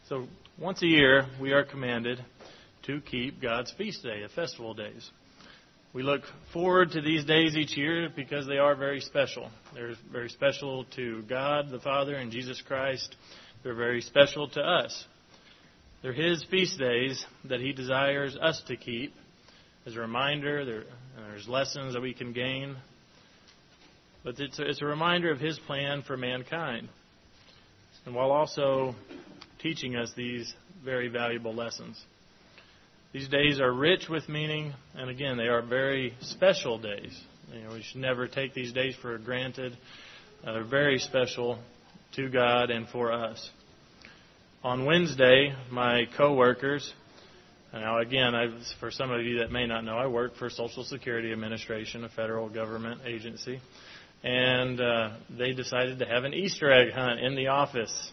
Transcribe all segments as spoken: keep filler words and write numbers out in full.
So once a year, we are commanded to keep God's feast day, the festival days. We look forward to these days each year because they are very special. They're very special to God the Father and Jesus Christ. They're very special to us. They're His feast days that He desires us to keep. As a reminder, there, there's lessons that we can gain. But it's a, it's a reminder of His plan for mankind. And while also teaching us these very valuable lessons. These days are rich with meaning, and again, they are very special days. You know, we should never take these days for granted. Uh, they're very special to God and for us. On Wednesday, my coworkers, now again, I, for some of you that may not know, I work for Social Security Administration, a federal government agency, and uh, they decided to have an Easter egg hunt in the office.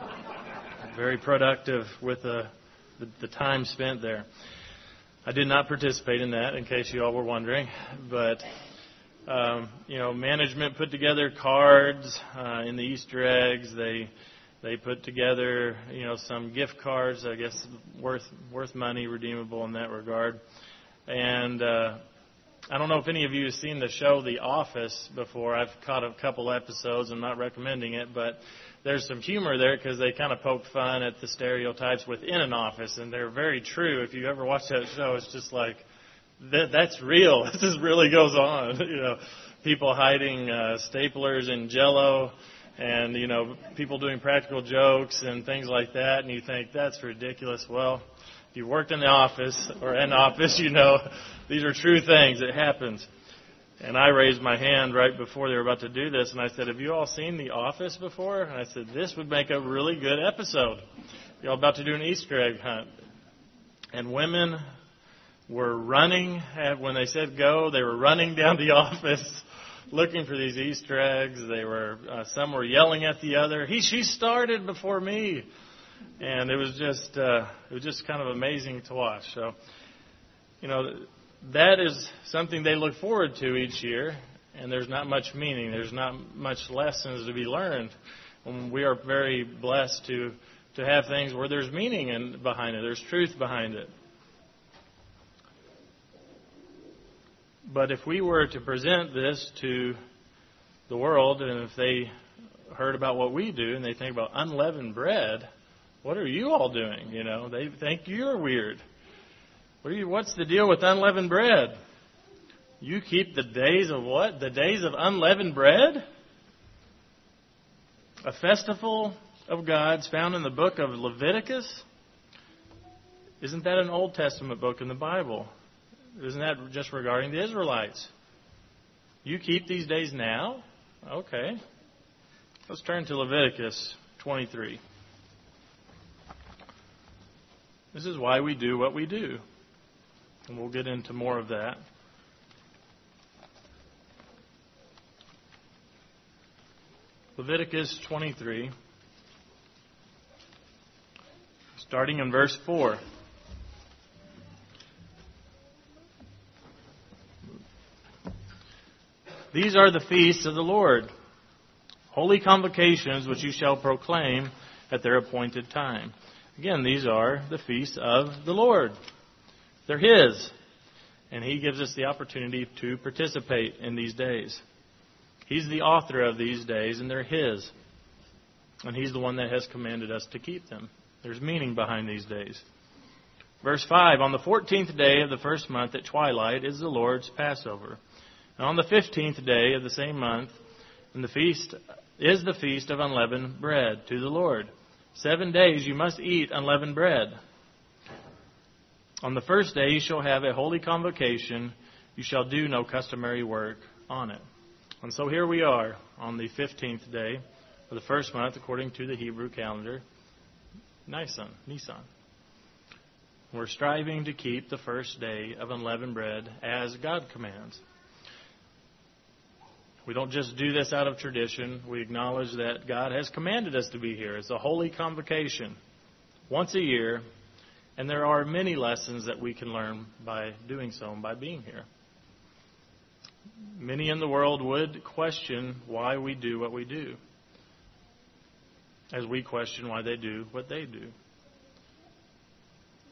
Very productive with the, the, the time spent there. I did not participate in that, in case you all were wondering. But, um, you know, management put together cards uh, in the Easter eggs. They they put together, you know, some gift cards, I guess, worth worth money, redeemable in that regard. And uh, I don't know if any of you have seen the show The Office before. I've caught a couple episodes. I'm not recommending it, but there's some humor there because they kind of poke fun at the stereotypes within an office, and they're very true. If you ever watch that show, it's just like, that, that's real. This really goes on. You know, people hiding uh, staplers in Jell-O, and, you know, people doing practical jokes and things like that, and you think, that's ridiculous. Well, if you worked in the office or an office, you know, these are true things. It happens. And I raised my hand right before they were about to do this, and I said, have you all seen The Office before? And I said, this would make a really good episode. You're all about to do an Easter egg hunt. And women were running, when they said go, they were running down the office looking for these Easter eggs. They were, uh, some were yelling at the other, he, she started before me. And it was just, uh, it was just kind of amazing to watch. So, you know, that is something they look forward to each year, and there's not much meaning. There's not much lessons to be learned. And we are very blessed to, to have things where there's meaning in, behind it. There's truth behind it. But if we were to present this to the world, and if they heard about what we do, and they think about unleavened bread, what are you all doing? You know, they think you're weird. What are you, what's the deal with unleavened bread? You keep the days of what? The days of unleavened bread? A festival of gods found in the book of Leviticus? Isn't that an Old Testament book in the Bible? Isn't that just regarding the Israelites? You keep these days now? Okay. Let's turn to Leviticus twenty-three. This is why we do what we do. And we'll get into more of that. Leviticus twenty-three, starting in verse four. These are the feasts of the Lord, holy convocations which you shall proclaim at their appointed time. Again, these are the feasts of the Lord. They're His, and He gives us the opportunity to participate in these days. He's the author of these days, and they're His. And He's the one that has commanded us to keep them. There's meaning behind these days. Verse five, on the fourteenth day of the first month at twilight is the Lord's Passover. And on the fifteenth day of the same month, and the feast is the feast of unleavened bread to the Lord. Seven days you must eat unleavened bread. On the first day you shall have a holy convocation. You shall do no customary work on it. And so here we are on the fifteenth day of the first month, according to the Hebrew calendar, Nisan, Nisan. We're striving to keep the first day of unleavened bread as God commands. We don't just do this out of tradition. We acknowledge that God has commanded us to be here. It's a holy convocation once a year, and there are many lessons that we can learn by doing so and by being here. Many in the world would question why we do what we do, as we question why they do what they do.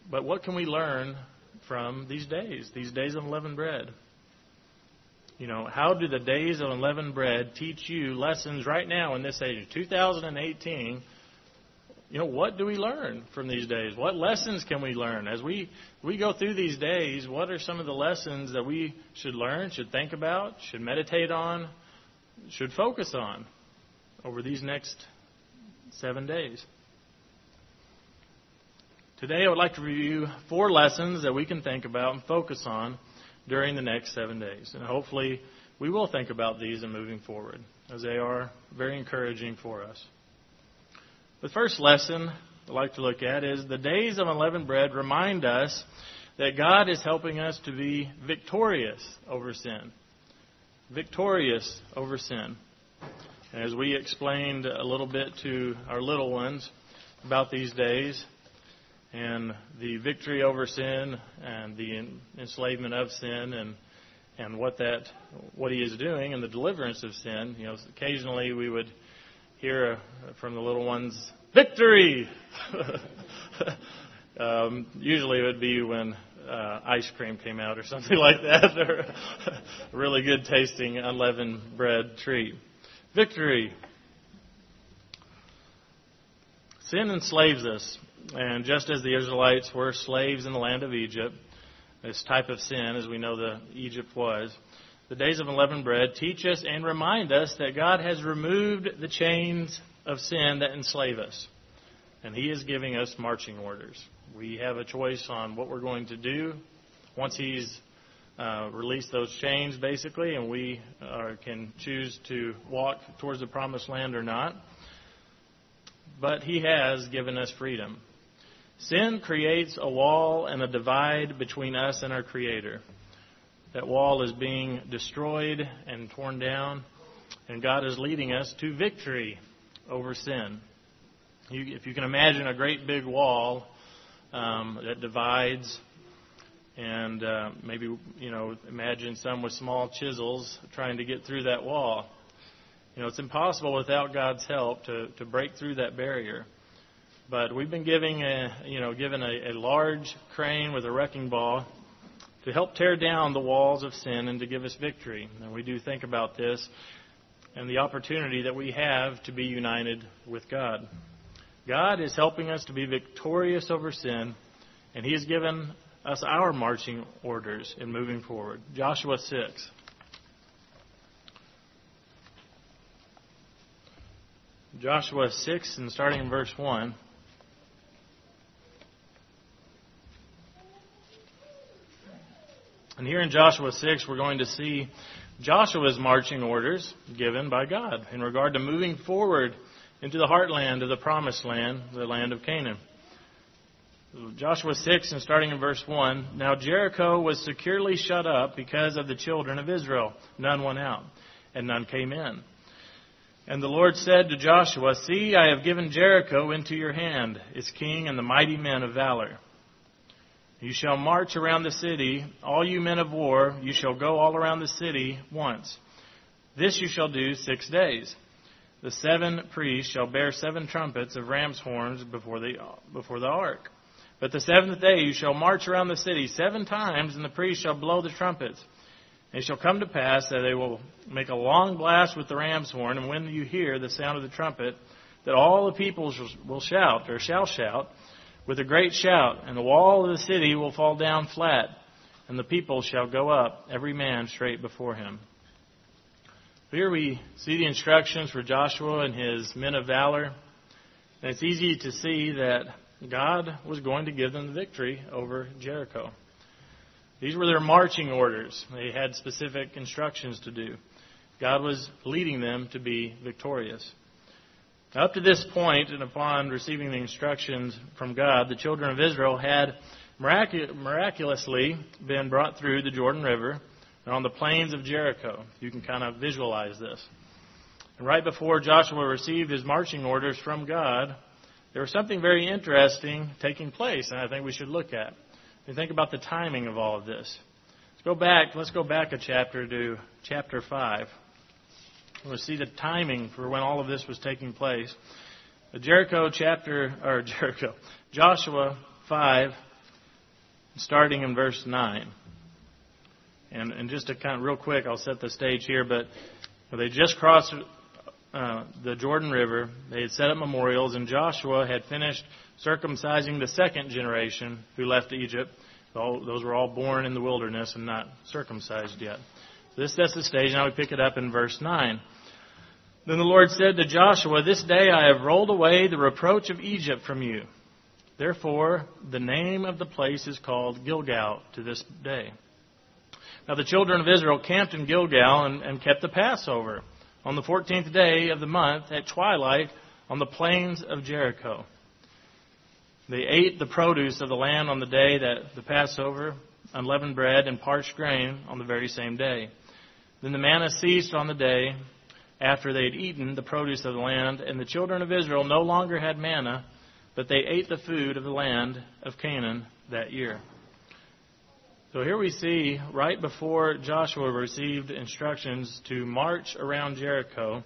But what can we learn from these days, these days of unleavened bread? You know, how do the days of unleavened bread teach you lessons right now in this age, two thousand eighteen? You know, what do we learn from these days? What lessons can we learn? As we, we go through these days, what are some of the lessons that we should learn, should think about, should meditate on, should focus on over these next seven days? Today I would like to review four lessons that we can think about and focus on during the next seven days. And hopefully we will think about these and moving forward, as they are very encouraging for us. The first lesson I'd like to look at is the days of unleavened bread remind us that God is helping us to be victorious over sin. Victorious over sin. And as we explained a little bit to our little ones about these days, and the victory over sin and the enslavement of sin and and what that what he is doing and the deliverance of sin. You know, occasionally we would hear from the little ones, victory! um, usually it would be when uh, ice cream came out or something like that, or a really good tasting unleavened bread treat. Victory! Sin enslaves us. And just as the Israelites were slaves in the land of Egypt, this type of sin, as we know the Egypt was, the days of unleavened bread teach us and remind us that God has removed the chains of sin that enslave us. And He is giving us marching orders. We have a choice on what we're going to do once He's uh, released those chains, basically, and we are, can choose to walk towards the promised land or not. But He has given us freedom. Sin creates a wall and a divide between us and our Creator. That wall is being destroyed and torn down, and God is leading us to victory over sin. You, if you can imagine a great big wall um, that divides, and uh, maybe, you know, imagine some with small chisels trying to get through that wall. You know, it's impossible without God's help to, to break through that barrier. But we've been giving a, you know, given a, a large crane with a wrecking ball to help tear down the walls of sin and to give us victory. And we do think about this and the opportunity that we have to be united with God. God is helping us to be victorious over sin, and He has given us our marching orders in moving forward. Joshua six. Joshua six, and starting in verse one. And here in Joshua six, we're going to see Joshua's marching orders given by God in regard to moving forward into the heartland of the promised land, the land of Canaan. Joshua six, and starting in verse one, Now Jericho was securely shut up because of the children of Israel. None went out, and none came in. And the Lord said to Joshua, See, I have given Jericho into your hand, its king and the mighty men of valor. You shall march around the city, all you men of war, you shall go all around the city once. This you shall do six days. The seven priests shall bear seven trumpets of ram's horns before the, before the ark. But the seventh day you shall march around the city seven times, and the priests shall blow the trumpets. And it shall come to pass that they will make a long blast with the ram's horn, and when you hear the sound of the trumpet, that all the people will shout, or shall shout, with a great shout, and the wall of the city will fall down flat, and the people shall go up, every man straight before him. Here we see the instructions for Joshua and his men of valor, and it's easy to see that God was going to give them the victory over Jericho. These were their marching orders. They had specific instructions to do. God was leading them to be victorious. Up to this point, and upon receiving the instructions from God, the children of Israel had miracu- miraculously been brought through the Jordan River and on the plains of Jericho. You can kind of visualize this. And right before Joshua received his marching orders from God, there was something very interesting taking place, and I think we should look at. We think about the timing of all of this. Let's go back. Let's go back a chapter to chapter five. We'll see the timing for when all of this was taking place. The Jericho chapter, or Jericho, Joshua five, starting in verse nine. And, and just to kind of real quick, I'll set the stage here, but they just crossed uh, the Jordan River. They had set up memorials, and Joshua had finished circumcising the second generation who left Egypt. Those were all born in the wilderness and not circumcised yet. This sets the stage. Now we pick it up in verse nine. Then the Lord said to Joshua, "This day I have rolled away the reproach of Egypt from you." Therefore, the name of the place is called Gilgal to this day. Now the children of Israel camped in Gilgal and, and kept the Passover on the fourteenth day of the month at twilight on the plains of Jericho. They ate the produce of the land on the day that the Passover, unleavened bread and parched grain on the very same day. Then the manna ceased on the day after they had eaten the produce of the land, and the children of Israel no longer had manna, but they ate the food of the land of Canaan that year. So here we see, right before Joshua received instructions to march around Jericho,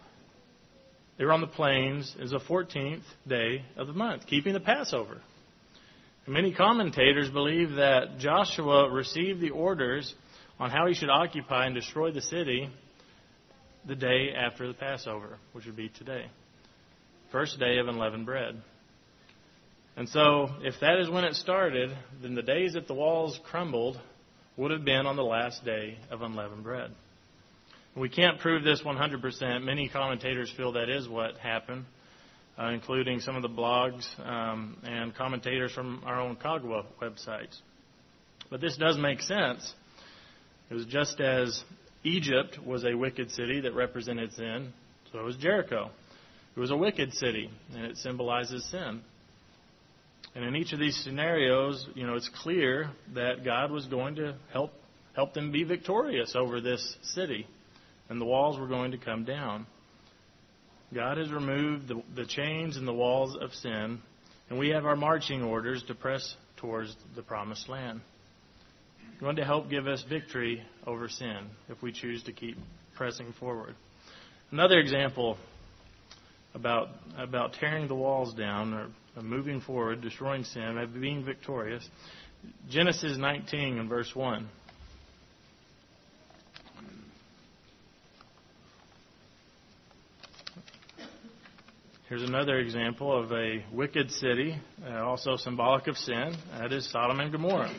they were on the plains. It was the fourteenth day of the month, keeping the Passover. And many commentators believe that Joshua received the orders on how he should occupy and destroy the city the day after the Passover, which would be today. First day of unleavened bread. And so, if that is when it started, then the days that the walls crumbled would have been on the last day of unleavened bread. We can't prove this one hundred percent. Many commentators feel that is what happened, uh, including some of the blogs um, and commentators from our own Kagwa websites. But this does make sense. It was just as Egypt was a wicked city that represented sin, so was Jericho. It was a wicked city, and it symbolizes sin. And in each of these scenarios, you know, it's clear that God was going to help help them be victorious over this city, and the walls were going to come down. God has removed the, the chains and the walls of sin, and we have our marching orders to press towards the promised land. He's going to help give us victory over sin if we choose to keep pressing forward. Another example about about tearing the walls down or moving forward, destroying sin, and being victorious. Genesis nineteen and verse one. Here's another example of a wicked city, uh, also symbolic of sin. That is Sodom and Gomorrah.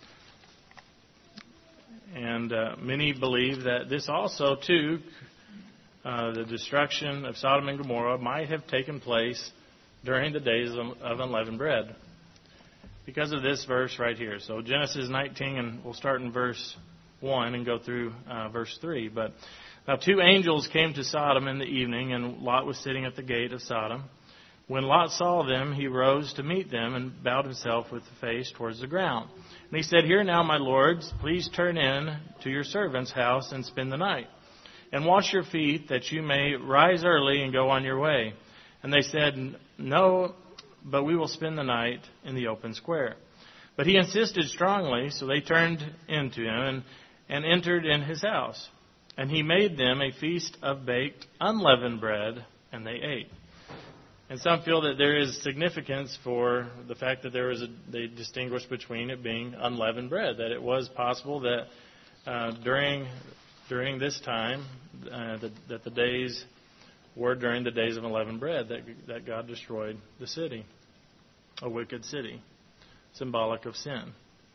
And uh, many believe that this also, too, uh, the destruction of Sodom and Gomorrah might have taken place during the days of, of unleavened bread, because of this verse right here. So Genesis nineteen, and we'll start in verse one and go through uh, verse three. But now two angels came to Sodom in the evening, and Lot was sitting at the gate of Sodom. When Lot saw them, he rose to meet them and bowed himself with the face towards the ground. And he said, "Here now, my lords, please turn in to your servant's house and spend the night, and wash your feet, that you may rise early and go on your way." And they said, "No, but we will spend the night in the open square." But he insisted strongly, so they turned into him and, and entered in his house. And he made them a feast of baked, unleavened bread, and they ate. And some feel that there is significance for the fact that there was a, they distinguished between it being unleavened bread, that it was possible that uh, during during this time uh, that, that the days were during the days of unleavened bread that that God destroyed the city, a wicked city, symbolic of sin.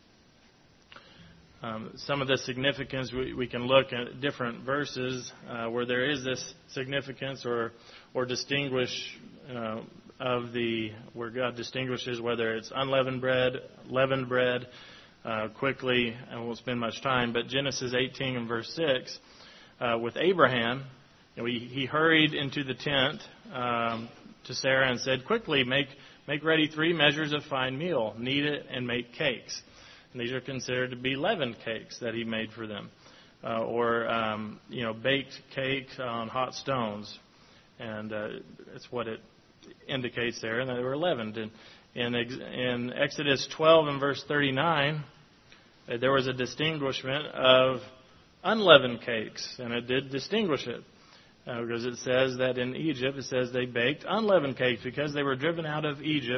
Um, some of the significance, we, we can look at different verses uh, where there is this significance or or distinguish uh, of the, where God distinguishes whether it's unleavened bread, leavened bread, uh, quickly, and we won't spend much time, but Genesis eighteen and verse six, uh, with Abraham, you know, he, he hurried into the tent um, to Sarah and said, "Quickly, make make ready three measures of fine meal, knead it, and make cakes." And these are considered to be leavened cakes that he made for them, uh, or um, you know, baked cakes on hot stones, and uh, that's what it indicates there, and they were leavened. And in, in Exodus twelve and verse thirty-nine, uh, there was a distinguishment of unleavened cakes, and it did distinguish it. Uh, because it says that in Egypt, it says they baked unleavened cakes because they were driven out of Egypt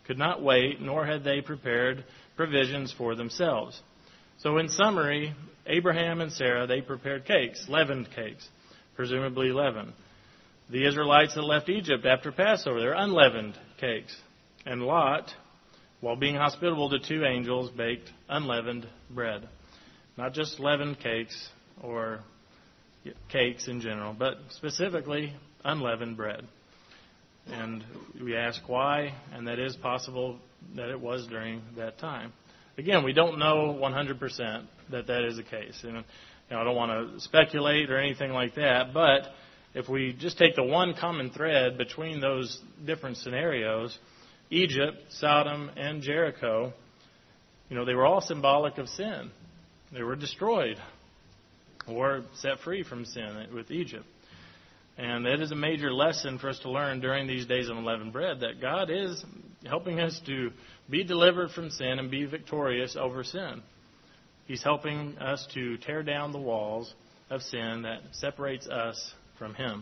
could not wait, nor had they prepared provisions for themselves. So in summary, Abraham and Sarah, they prepared cakes, leavened cakes, presumably leavened. The Israelites that left Egypt after Passover, they're unleavened cakes. And Lot, while being hospitable to two angels, baked unleavened bread. Not just leavened cakes or cakes in general, but specifically unleavened bread. And we ask why, and that is possible that it was during that time. Again, we don't know one hundred percent that that is the case. And you know, I don't want to speculate or anything like that, but if we just take the one common thread between those different scenarios, Egypt, Sodom, and Jericho, you know, they were all symbolic of sin. They were destroyed or set free from sin with Egypt. And that is a major lesson for us to learn during these days of unleavened bread, that God is helping us to be delivered from sin and be victorious over sin. He's helping us to tear down the walls of sin that separates us from Him.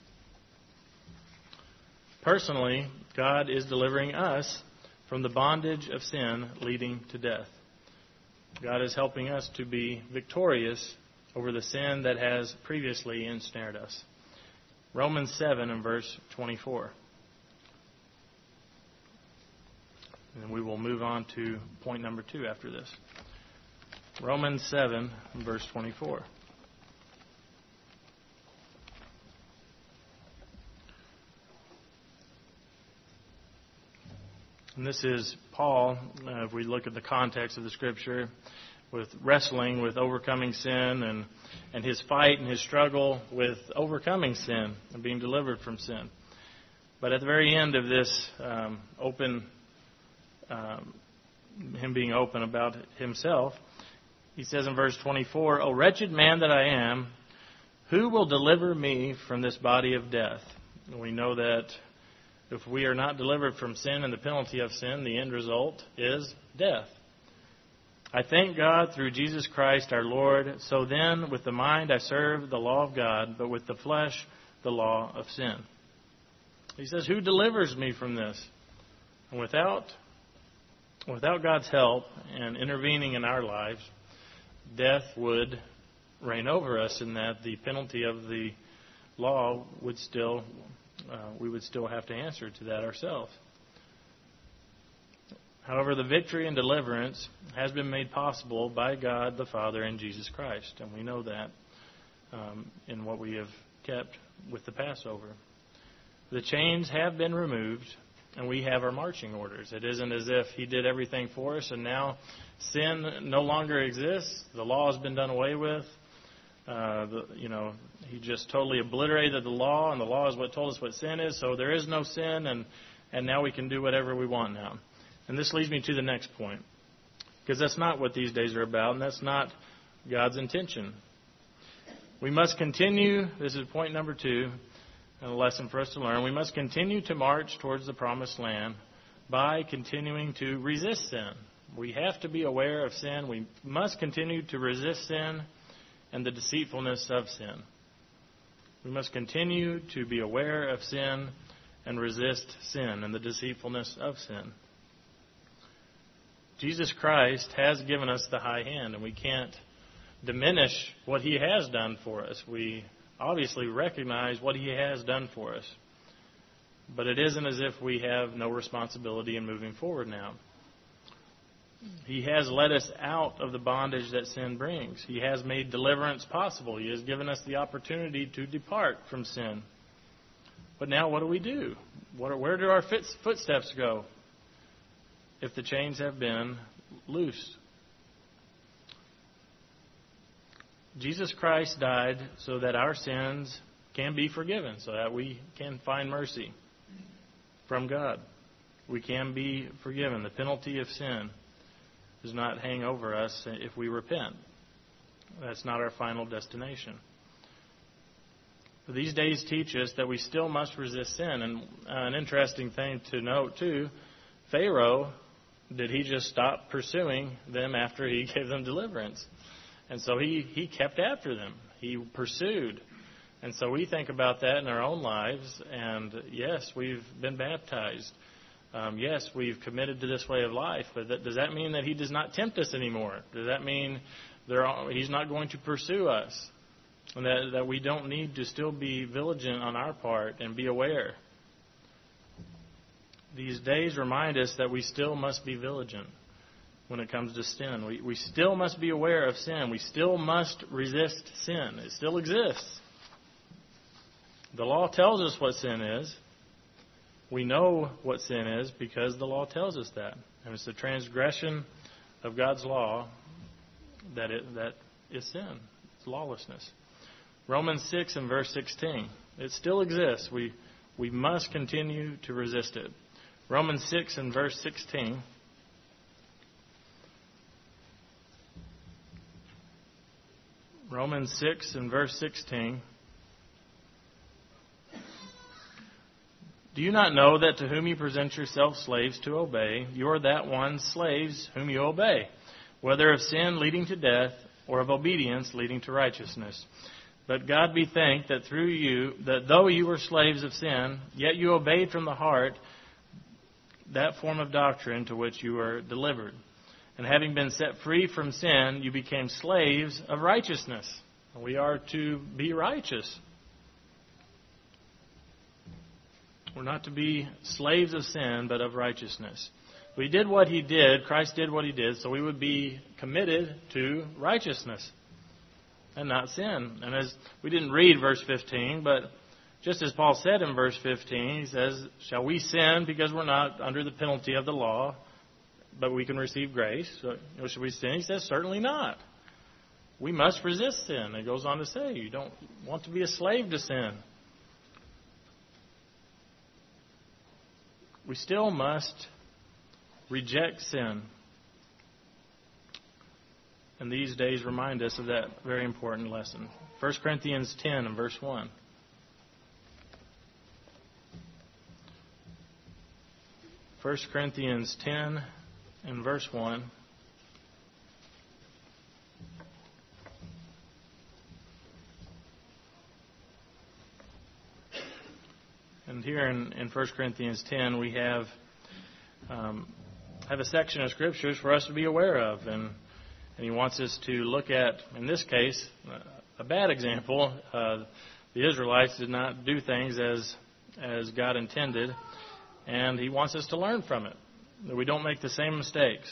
Personally, God is delivering us from the bondage of sin leading to death. God is helping us to be victorious over the sin that has previously ensnared us. Romans seven and verse twenty-four. And we will move on to point number two after this. Romans seven and verse twenty-four. And this is Paul, uh, if we look at the context of the Scripture, with wrestling with overcoming sin and, and his fight and his struggle with overcoming sin and being delivered from sin. But at the very end of this um, open, um, him being open about himself, he says in verse twenty-four, "O wretched man that I am, who will deliver me from this body of death?" And we know that if we are not delivered from sin and the penalty of sin, the end result is death. I thank God through Jesus Christ our Lord. So then, with the mind I serve the law of God, but with the flesh the law of sin. He says, who delivers me from this? And without, without God's help and intervening in our lives, death would reign over us, in that the penalty of the law would still, uh, we would still have to answer to that ourselves. However, the victory and deliverance has been made possible by God the Father and Jesus Christ. And we know that um, in what we have kept with the Passover. The chains have been removed, and we have our marching orders. It isn't as if He did everything for us, and now sin no longer exists. The law has been done away with. Uh, the, you know, He just totally obliterated the law, and the law is what told us what sin is. So there is no sin, and, and now we can do whatever we want now. And this leads me to the next point, because that's not what these days are about, and that's not God's intention. We must continue, this is point number two, and a lesson for us to learn. We must continue to march towards the promised land by continuing to resist sin. We have to be aware of sin. We must continue to resist sin and the deceitfulness of sin. We must continue to be aware of sin and resist sin and the deceitfulness of sin. Jesus Christ has given us the high hand, and we can't diminish what He has done for us. We obviously recognize what He has done for us. But it isn't as if we have no responsibility in moving forward now. He has led us out of the bondage that sin brings. He has made deliverance possible. He has given us the opportunity to depart from sin. But now what do we do? What, where do our footsteps go if the chains have been loosed? Jesus Christ died so that our sins can be forgiven, so that we can find mercy from God. We can be forgiven. The penalty of sin does not hang over us if we repent. That's not our final destination. These days teach us that we still must resist sin. And uh, an interesting thing to note, too, Pharaoh, did he just stop pursuing them after he gave them deliverance? And so he, he kept after them. He pursued. And so we think about that in our own lives. And yes, we've been baptized. Um, yes, we've committed to this way of life, but that, does that mean that He does not tempt us anymore? Does that mean there are, He's not going to pursue us? And that, that we don't need to still be vigilant on our part and be aware? These days remind us that we still must be vigilant when it comes to sin. We, we still must be aware of sin. We still must resist sin. It still exists. The law tells us what sin is. We know what sin is because the law tells us that. And it's the transgression of God's law that it, that is sin. It's lawlessness. Romans six and verse sixteen. It still exists. We, we must continue to resist it. Romans six and verse sixteen. Romans six and verse sixteen. Do you not know that to whom you present yourselves slaves to obey, you are that one's slaves whom you obey, whether of sin leading to death or of obedience leading to righteousness? But God be thanked that through you, that though you were slaves of sin, yet you obeyed from the heart that form of doctrine to which you were delivered. And having been set free from sin, you became slaves of righteousness. We are to be righteous. We're not to be slaves of sin, but of righteousness. We did what He did, Christ did what He did, so we would be committed to righteousness and not sin. And as we didn't read verse fifteen, but just as Paul said in verse fifteen, he says, shall we sin because we're not under the penalty of the law, but we can receive grace? So, you know, should we sin? He says, certainly not. We must resist sin. It goes on to say, you don't want to be a slave to sin. We still must reject sin. And these days remind us of that very important lesson. First Corinthians ten and verse one. First Corinthians ten and verse one. And here in, in First Corinthians ten, we have um, have a section of scriptures for us to be aware of. And, and he wants us to look at, in this case, a bad example. Uh, the Israelites did not do things as as God intended. And he wants us to learn from it, that we don't make the same mistakes.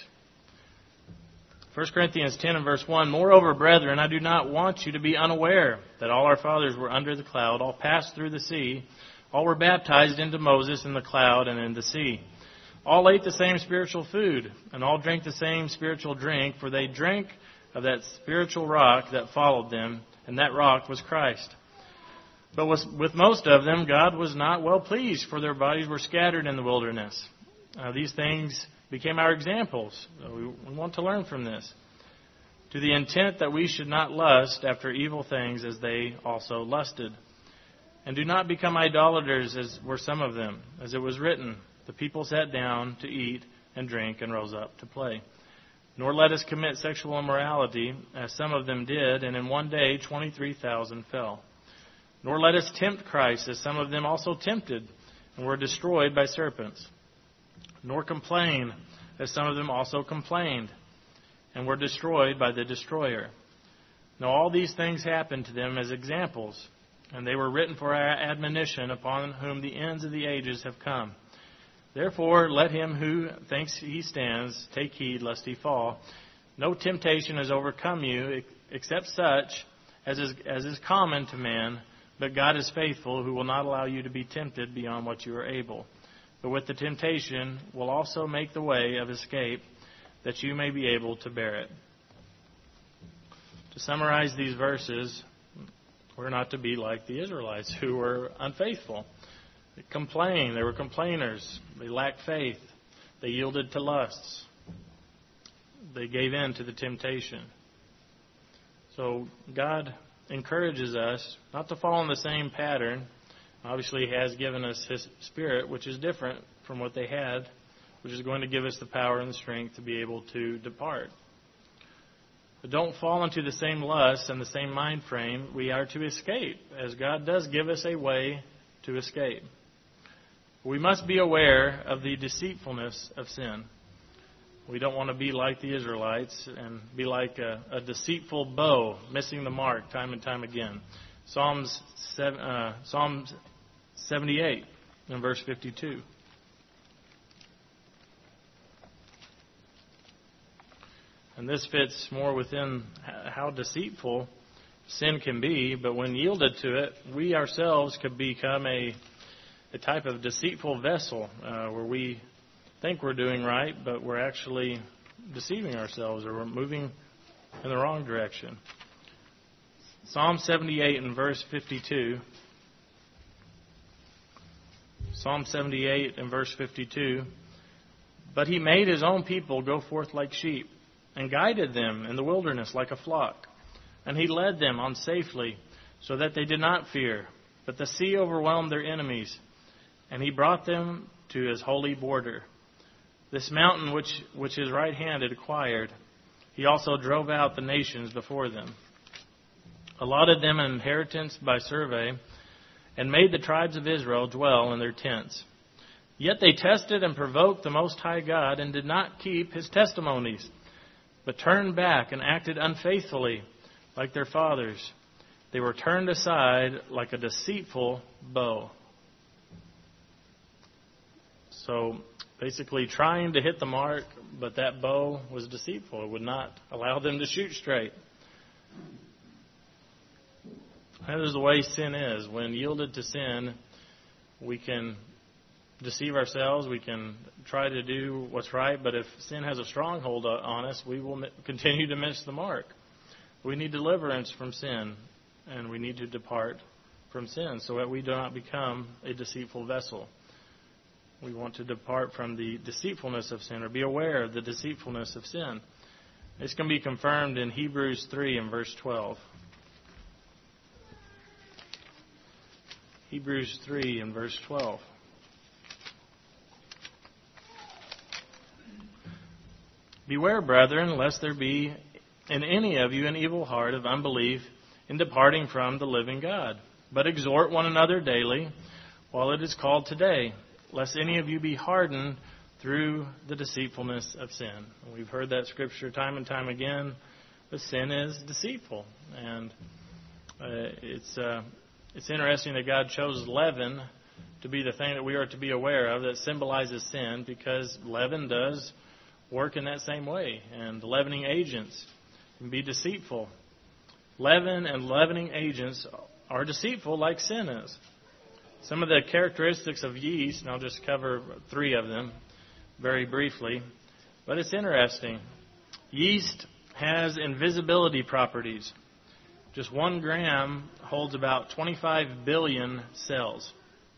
First Corinthians ten and verse one, moreover, brethren, I do not want you to be unaware that all our fathers were under the cloud, all passed through the sea, all were baptized into Moses in the cloud and in the sea. All ate the same spiritual food, and all drank the same spiritual drink, for they drank of that spiritual rock that followed them, and that rock was Christ. But with most of them, God was not well pleased, for their bodies were scattered in the wilderness. Uh, these things became our examples. We, we want to learn from this. To the intent that we should not lust after evil things as they also lusted. And do not become idolaters as were some of them. As it was written, the people sat down to eat and drink and rose up to play. Nor let us commit sexual immorality, as some of them did, and in one day twenty-three thousand fell. Nor let us tempt Christ, as some of them also tempted, and were destroyed by serpents. Nor complain, as some of them also complained, and were destroyed by the destroyer. Now all these things happened to them as examples, and they were written for our admonition, upon whom the ends of the ages have come. Therefore let him who thinks he stands take heed lest he fall. No temptation has overcome you, except such as is, as is common to man. But God is faithful, who will not allow you to be tempted beyond what you are able. But with the temptation will also make the way of escape, that you may be able to bear it. To summarize these verses, we're not to be like the Israelites, who were unfaithful. They complained. They were complainers. They lacked faith. They yielded to lusts. They gave in to the temptation. So God encourages us not to fall in the same pattern. Obviously, He has given us His Spirit, which is different from what they had, which is going to give us the power and the strength to be able to depart. But don't fall into the same lusts and the same mind frame. We are to escape, as God does give us a way to escape. We must be aware of the deceitfulness of sin. We don't want to be like the Israelites and be like a, a deceitful bow, missing the mark time and time again. Psalms seven, uh, Psalms seventy-eight in verse fifty-two. And this fits more within how deceitful sin can be, but when yielded to it, we ourselves could become a, a type of deceitful vessel uh, where we think we're doing right, but we're actually deceiving ourselves, or we're moving in the wrong direction. Psalm seventy-eight and verse fifty-two. Psalm seventy-eight and verse fifty-two. But he made his own people go forth like sheep, and guided them in the wilderness like a flock. And he led them on safely, so that they did not fear. But the sea overwhelmed their enemies, and he brought them to his holy border. This mountain which, which his right hand had acquired, he also drove out the nations before them, allotted them an inheritance by survey, and made the tribes of Israel dwell in their tents. Yet they tested and provoked the Most High God, and did not keep his testimonies, but turned back and acted unfaithfully like their fathers. They were turned aside like a deceitful bow. So basically trying to hit the mark, but that bow was deceitful. It would not allow them to shoot straight. That is the way sin is. When yielded to sin, we can deceive ourselves. We can try to do what's right, but if sin has a stronghold on us, we will continue to miss the mark. We need deliverance from sin, and we need to depart from sin so that we do not become a deceitful vessel. We want to depart from the deceitfulness of sin, or be aware of the deceitfulness of sin. This can be confirmed in Hebrews three and verse twelve. Hebrews three and verse twelve. Beware, brethren, lest there be in any of you an evil heart of unbelief in departing from the living God. But exhort one another daily, while it is called today, lest any of you be hardened through the deceitfulness of sin. We've heard that scripture time and time again. But sin is deceitful, and uh, it's uh, it's interesting that God chose leaven to be the thing that we are to be aware of that symbolizes sin, because leaven does work in that same way, and leavening agents can be deceitful. Leaven and leavening agents are deceitful like sin is. Some of the characteristics of yeast, and I'll just cover three of them very briefly, but it's interesting. Yeast has invisibility properties. Just one gram holds about twenty-five billion cells.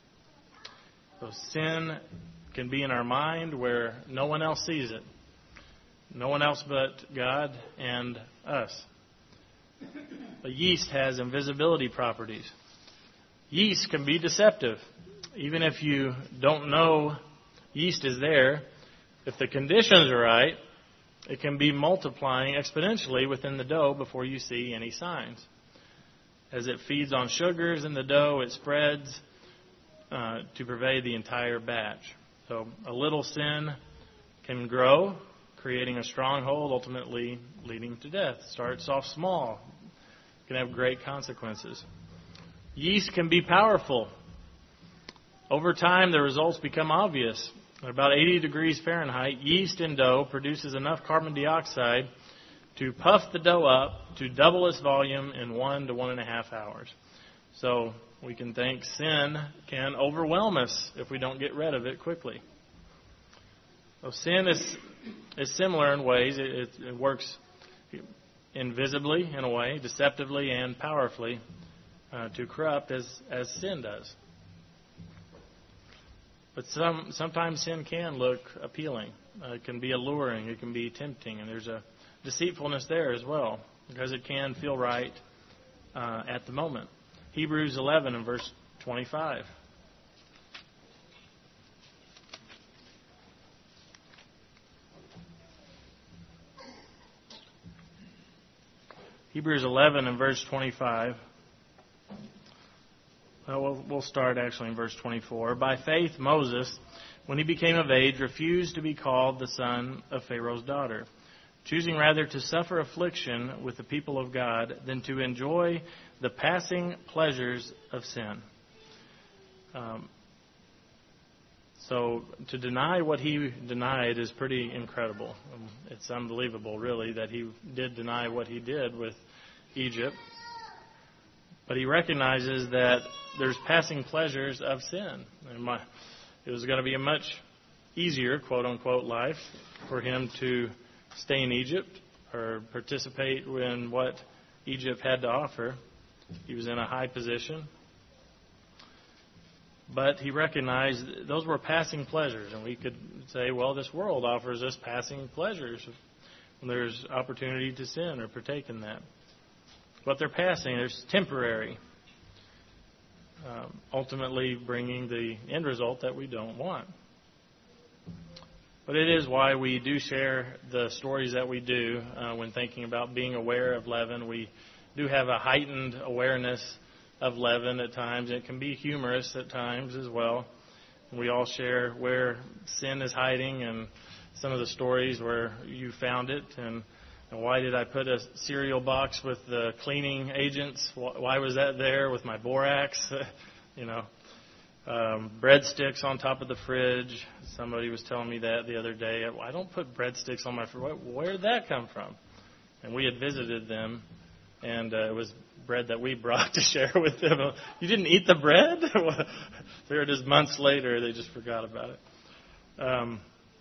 So sin can be in our mind where no one else sees it. No one else but God and us. But yeast has invisibility properties. Yeast can be deceptive. Even if you don't know yeast is there, if the conditions are right, it can be multiplying exponentially within the dough before you see any signs. As it feeds on sugars in the dough, it spreads uh, to pervade the entire batch. So a little sin can grow, creating a stronghold, ultimately leading to death. Starts off small. It can have great consequences. Yeast can be powerful. Over time, the results become obvious. At about eighty degrees Fahrenheit, yeast in dough produces enough carbon dioxide to puff the dough up to double its volume in one to one and a half hours. So we can think sin can overwhelm us if we don't get rid of it quickly. So sin is is similar in ways. It, it, it works invisibly in a way, deceptively and powerfully uh, to corrupt as, as sin does. But some sometimes sin can look appealing. Uh, it can be alluring. It can be tempting. And there's a deceitfulness there as well, because it can feel right uh, at the moment. Hebrews eleven and verse twenty-five. Hebrews eleven and verse twenty-five. Uh, we'll, we'll start actually in verse twenty-four. By faith, Moses, when he became of age, refused to be called the son of Pharaoh's daughter, choosing rather to suffer affliction with the people of God than to enjoy the passing pleasures of sin. Um, so to deny what he denied is pretty incredible. Um, it's unbelievable, really, that he did deny what he did with Egypt. But he recognizes that there's passing pleasures of sin. And my, it was going to be a much easier, quote-unquote, life for him to stay in Egypt or participate in what Egypt had to offer. He was in a high position. But he recognized those were passing pleasures. And we could say, well, this world offers us passing pleasures when there's opportunity to sin or partake in that. But they're passing. They're temporary, um, ultimately bringing the end result that we don't want. But it is why we do share the stories that we do uh, when thinking about being aware of leaven. We do have a heightened awareness of leaven at times. It can be humorous at times as well. We all share where sin is hiding and some of the stories where you found it. And why did I put a cereal box with the cleaning agents? Why was that there with my borax? you know, um, breadsticks on top of the fridge. Somebody was telling me that the other day. I don't put breadsticks on my fridge. Where did that come from? And we had visited them, and uh, it was bread that we brought to share with them. You didn't eat the bread? There it is months later. They just forgot about it. Um,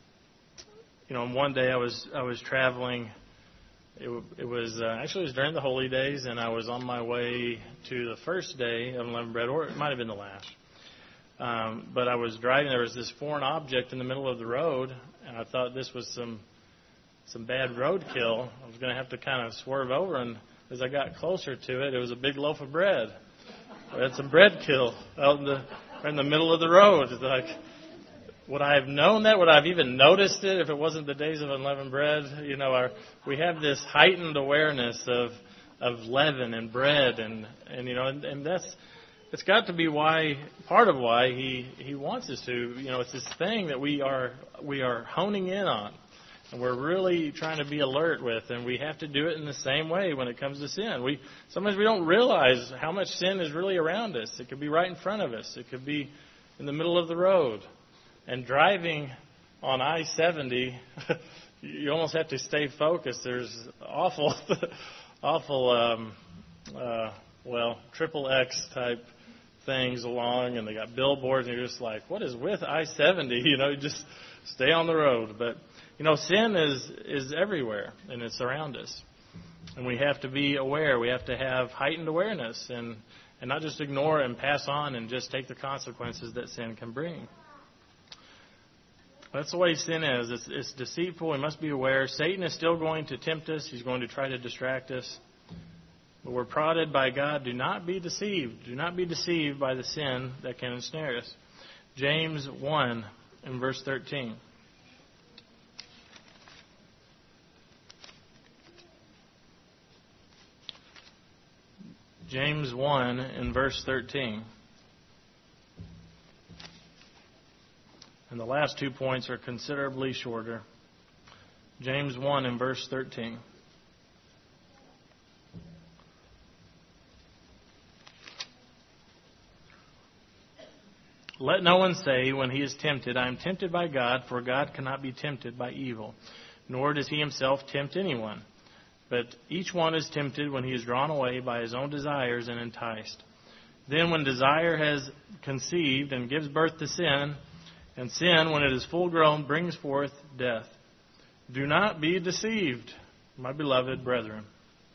you know, one day I was I was traveling. It, it was uh, actually it was during the holy days, and I was on my way to the first day of unleavened bread, or it might have been the last. Um, but I was driving. There was this foreign object in the middle of the road, and I thought this was some some bad roadkill. I was going to have to kind of swerve over, and as I got closer to it, it was a big loaf of bread. I had some bread kill out in the in the middle of the road. It's like, would I have known that? Would I have even noticed it if it wasn't the days of unleavened bread? You know, our, we have this heightened awareness of of leaven and bread, and, and you know, and, and that's it's got to be why part of why he, he wants us to. You know, it's this thing that we are we are honing in on, and we're really trying to be alert with, and we have to do it in the same way when it comes to sin. We sometimes we don't realize how much sin is really around us. It could be right in front of us. It could be in the middle of the road. And driving on I seventy, you almost have to stay focused. There's awful, awful, um, uh, well, triple X type things along, and they got billboards, and you're just like, what is with I seventy? You know, you just stay on the road. But, you know, sin is, is everywhere, and it's around us. And we have to be aware. We have to have heightened awareness and, and not just ignore it and pass on and just take the consequences that sin can bring. That's the way sin is. It's, it's deceitful. We must be aware. Satan is still going to tempt us. He's going to try to distract us. But we're prodded by God. Do not be deceived. Do not be deceived by the sin that can ensnare us. James one in verse thirteen. James one in verse thirteen. And the last two points are considerably shorter. James one in verse thirteen. Let no one say when he is tempted, I am tempted by God, for God cannot be tempted by evil, nor does he himself tempt anyone. But each one is tempted when he is drawn away by his own desires and enticed. Then when desire has conceived and gives birth to sin, and sin, when it is full grown, brings forth death. Do not be deceived, my beloved brethren.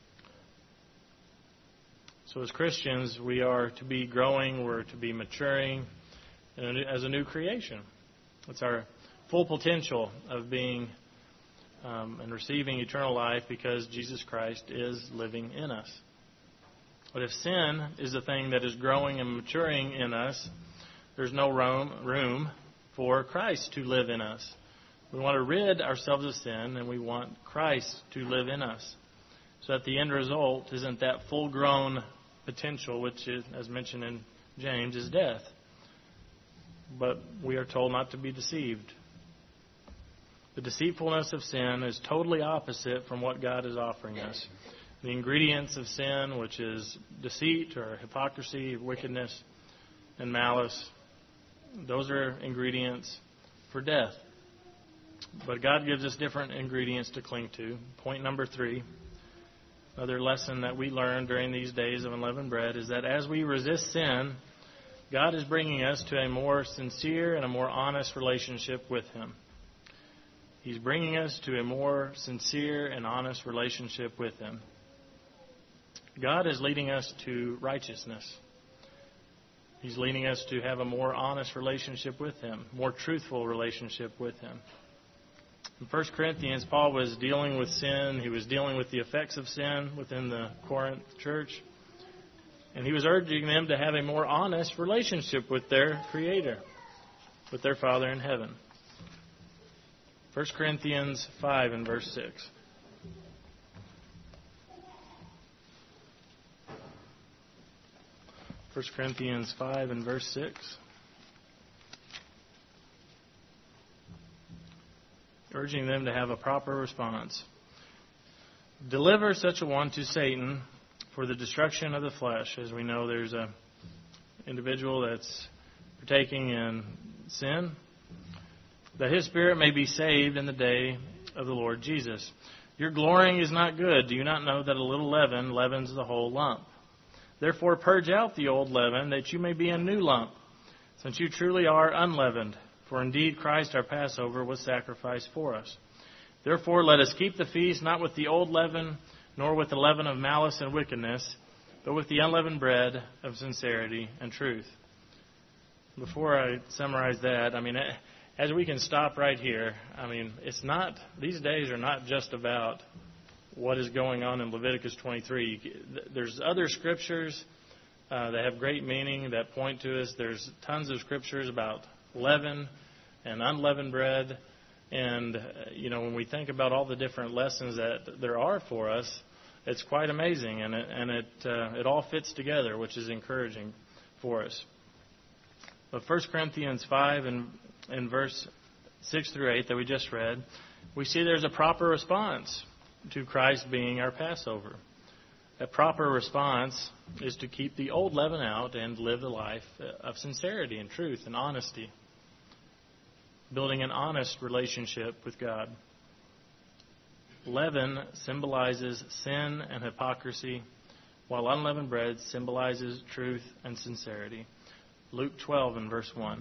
So as Christians, we are to be growing, we're to be maturing as a new creation. It's our full potential of being um, and receiving eternal life because Jesus Christ is living in us. But if sin is the thing that is growing and maturing in us, there's no room, room for Christ to live in us. We want to rid ourselves of sin, and we want Christ to live in us. So that the end result isn't that full-grown potential, which is, as mentioned in James, is death. But we are told not to be deceived. The deceitfulness of sin is totally opposite from what God is offering us. The ingredients of sin, which is deceit or hypocrisy, wickedness, and malice, those are ingredients for death. But God gives us different ingredients to cling to. Point number three, another lesson that we learned during these days of unleavened bread, is that as we resist sin, God is bringing us to a more sincere and a more honest relationship with Him. He's bringing us to a more sincere and honest relationship with Him. God is leading us to righteousness. He's leading us to have a more honest relationship with Him, more truthful relationship with Him. In First Corinthians, Paul was dealing with sin. He was dealing with the effects of sin within the Corinth church. And he was urging them to have a more honest relationship with their Creator, with their Father in heaven. First Corinthians five and verse six. First Corinthians five and verse six. Urging them to have a proper response. Deliver such a one to Satan for the destruction of the flesh. As we know, there's an individual that's partaking in sin, that his spirit may be saved in the day of the Lord Jesus. Your glorying is not good. Do you not know that a little leaven leavens the whole lump? Therefore purge out the old leaven, that you may be a new lump, since you truly are unleavened. For indeed Christ our Passover was sacrificed for us. Therefore let us keep the feast not with the old leaven, nor with the leaven of malice and wickedness, but with the unleavened bread of sincerity and truth. Before I summarize that, I mean, as we can stop right here, I mean, it's not, these days are not just about what is going on in Leviticus twenty-three. There's other scriptures uh, that have great meaning that point to us. There's tons of scriptures about leaven and unleavened bread. And, uh, you know, when we think about all the different lessons that there are for us, it's quite amazing. And it, and it, uh, it all fits together, which is encouraging for us. But First Corinthians five and, and verse six through eight that we just read, we see there's a proper response to Christ being our Passover. A proper response is to keep the old leaven out and live the life of sincerity and truth and honesty, building an honest relationship with God. Leaven symbolizes sin and hypocrisy, while unleavened bread symbolizes truth and sincerity. Luke twelve and verse one.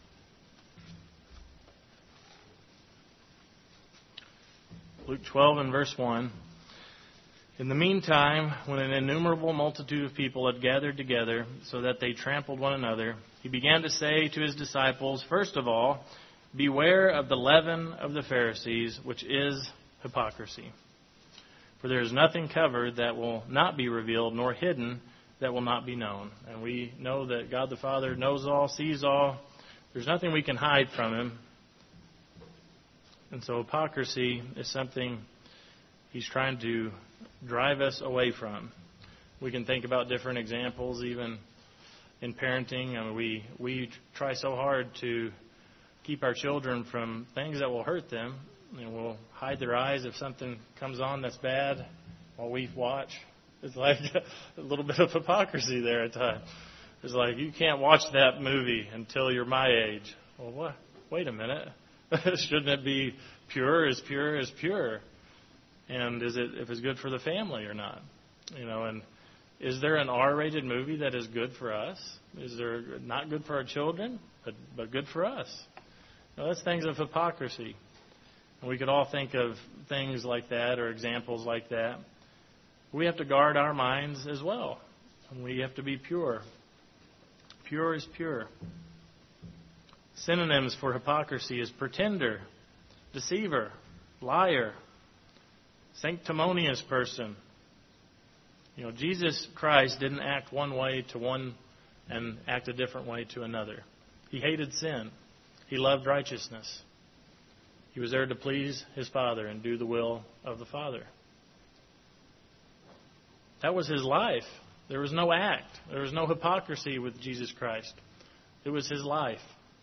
Luke twelve and verse one. In the meantime, when an innumerable multitude of people had gathered together so that they trampled one another, he began to say to his disciples, first of all, beware of the leaven of the Pharisees, which is hypocrisy. For there is nothing covered that will not be revealed, nor hidden that will not be known. And we know that God the Father knows all, sees all. There's nothing we can hide from Him. And so hypocrisy is something He's trying to drive us away from. We can think about different examples, even in parenting. I mean, we, we try so hard to keep our children from things that will hurt them. And we'll hide their eyes if something comes on that's bad while we watch. It's like a little bit of hypocrisy there at times. It's like, you can't watch that movie until you're my age. Well, what? Wait a minute. Shouldn't it be pure as pure as pure? And is it if it's good for the family or not? You know, and is there an R-rated movie that is good for us? Is there not good for our children, but but good for us? Now, that's things of hypocrisy. And we could all think of things like that or examples like that. We have to guard our minds as well. And we have to be pure. Pure is pure. Synonyms for hypocrisy is pretender, deceiver, liar, sanctimonious person. You know, Jesus Christ didn't act one way to one and act a different way to another. He hated sin. He loved righteousness. He was there to please His Father and do the will of the Father. That was His life. There was no act. There was no hypocrisy with Jesus Christ. It was His life.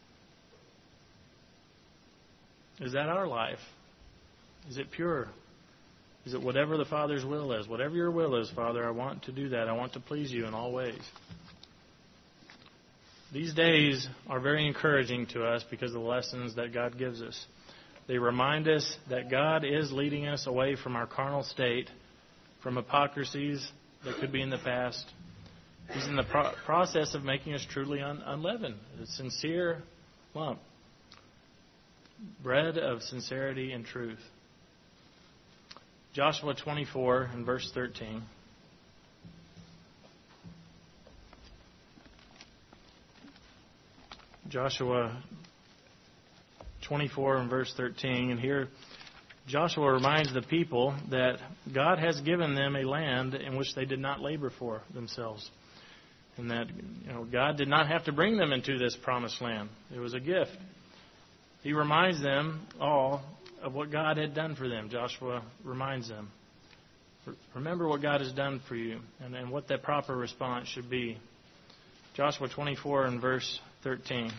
Is that our life? Is it pure? Is it whatever the Father's will is? Whatever your will is, Father, I want to do that. I want to please you in all ways. These days are very encouraging to us because of the lessons that God gives us. They remind us that God is leading us away from our carnal state, from hypocrisies that could be in the past. He's in the pro- process of making us truly un- unleavened, a sincere lump, bread of sincerity and truth. Joshua twenty-four and verse thirteen. Joshua twenty-four and verse thirteen. And here Joshua reminds the people that God has given them a land in which they did not labor for themselves. And that, you know, God did not have to bring them into this promised land. It was a gift. He reminds them all of what God had done for them. Joshua reminds them. Remember what God has done for you and, and what that proper response should be. Joshua twenty-four and verse thirteen.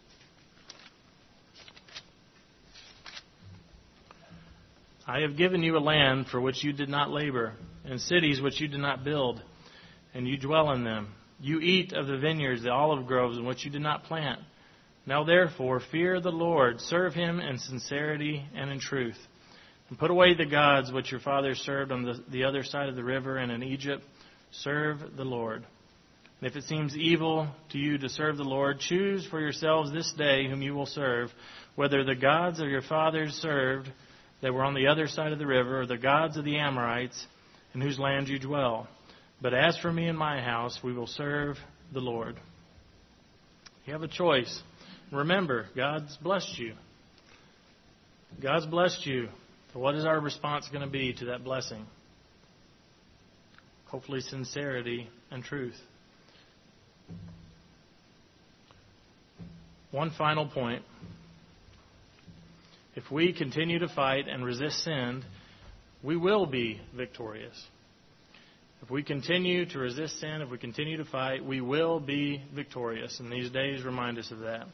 I have given you a land for which you did not labor, and cities which you did not build, and you dwell in them. You eat of the vineyards, the olive groves, in which you did not plant. Now therefore, fear the Lord, serve Him in sincerity and in truth, and put away the gods which your fathers served on the, the other side of the river and in Egypt. Serve the Lord. And if it seems evil to you to serve the Lord, choose for yourselves this day whom you will serve, whether the gods of your fathers served that were on the other side of the river, or the gods of the Amorites in whose land you dwell. But as for me and my house, we will serve the Lord. You have a choice. Remember, God's blessed you. God's blessed you. So what is our response going to be to that blessing? Hopefully sincerity and truth. One final point. If we continue to fight and resist sin, we will be victorious. If we continue to resist sin, if we continue to fight, we will be victorious. And these days remind us of that.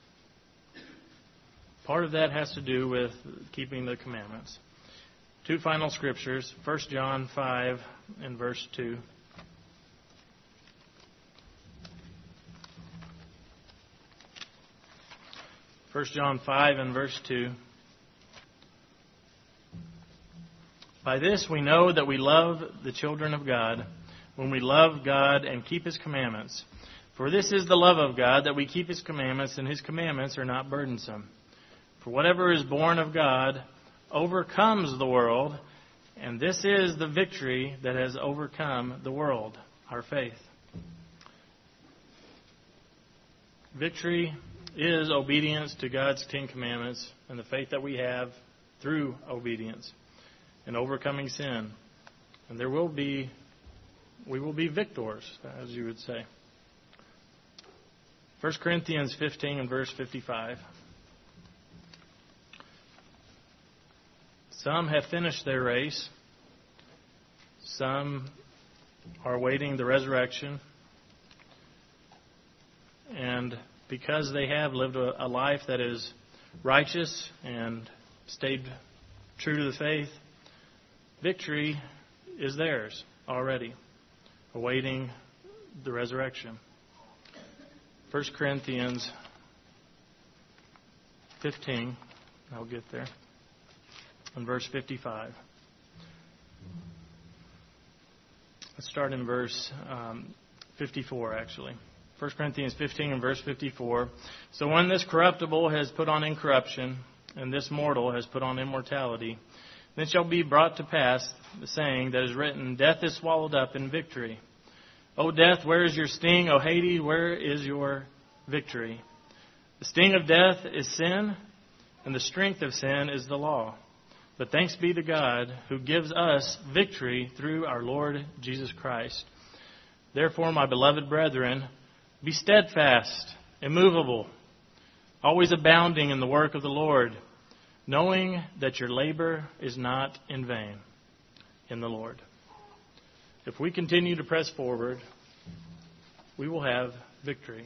Part of that has to do with keeping the commandments. Two final scriptures, First John five and verse two. First John five and verse two. By this we know that we love the children of God, when we love God and keep His commandments. For this is the love of God, that we keep His commandments, and His commandments are not burdensome. For whatever is born of God overcomes the world, and this is the victory that has overcome the world, our faith. Victory is obedience to God's Ten Commandments and the faith that we have through obedience and overcoming sin. And there will be, we will be victors, as you would say. First Corinthians fifteen and verse fifty-five. Some have finished their race. Some are awaiting the resurrection. And because they have lived a, a life that is righteous and stayed true to the faith, victory is theirs already, awaiting the resurrection. First Corinthians fifteen, I'll get there, in verse fifty-five. Let's start in verse um, fifty-four, actually. First Corinthians fifteen and verse fifty-four. So when this corruptible has put on incorruption, and this mortal has put on immortality, then shall be brought to pass the saying that is written, Death is swallowed up in victory. O death, where is your sting? O Hades, where is your victory? The sting of death is sin, and the strength of sin is the law. But thanks be to God, who gives us victory through our Lord Jesus Christ. Therefore, my beloved brethren, be steadfast, immovable, always abounding in the work of the Lord, knowing that your labor is not in vain in the Lord. if we continue to press forward, we will have victory.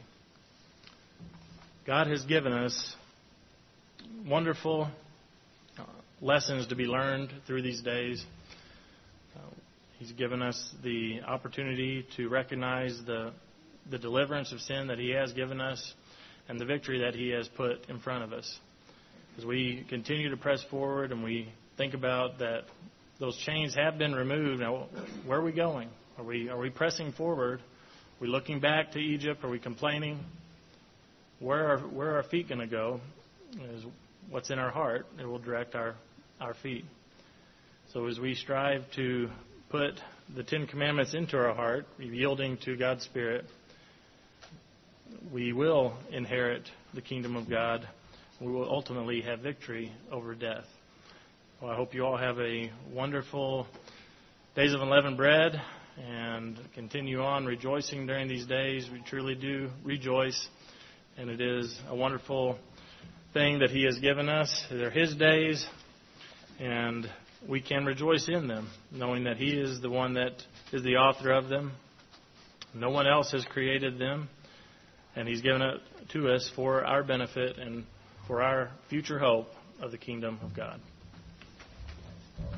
God has given us wonderful uh, lessons to be learned through these days. Uh, he's given us the opportunity to recognize the the deliverance of sin that He has given us and the victory that He has put in front of us. As we continue to press forward and we think about that those chains have been removed, now where are we going? Are we are we pressing forward? Are we looking back to Egypt? Are we complaining? Where are, where are our feet going to go? Is what's in our heart. It will direct our, our feet. So as we strive to put the Ten Commandments into our heart, yielding to God's Spirit, we will inherit the kingdom of God. We will ultimately have victory over death. Well, I hope you all have a wonderful Days of Unleavened Bread and continue on rejoicing during these days. We truly do rejoice, and it is a wonderful thing that He has given us. They're His days, and we can rejoice in them, knowing that He is the one that is the author of them. No one else has created them, and He's given it to us for our benefit and for our future hope of the kingdom of God.